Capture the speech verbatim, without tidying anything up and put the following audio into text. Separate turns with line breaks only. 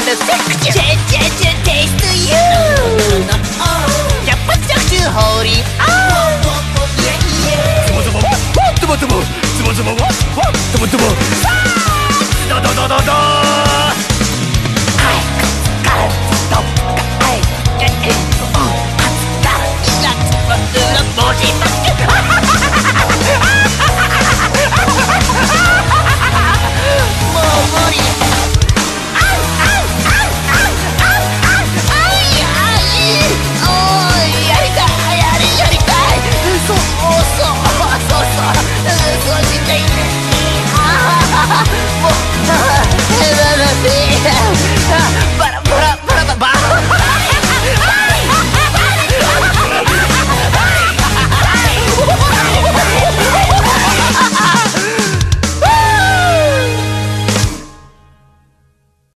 るセクチュチェチェチェテイストユー百発百中ホーリーアウトズボズボワッズボズボズボズボワッワッズボズボさあドドドドドーン